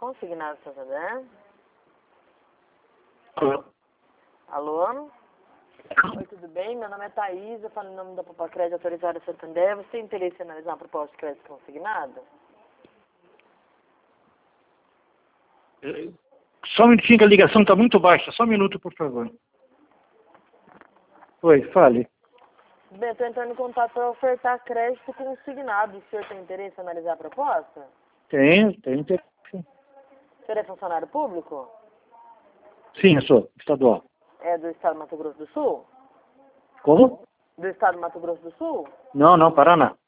Consignado Santander. Alô? Alô? Oi, tudo bem? Meu nome é Thaís, eu falo em nome da Popacred Autorizada Santander. Você tem interesse em analisar uma proposta de crédito consignado? Só um minutinho que a ligação está muito baixa. Só um minuto, por favor. Oi, fale. Bem, estou entrando em contato para ofertar crédito consignado. O senhor tem interesse em analisar a proposta? Tenho interesse. O senhor é funcionário público? Sim, eu sou estadual. É do estado do Mato Grosso do Sul? Como? Do estado do Mato Grosso do Sul? Não, Paraná.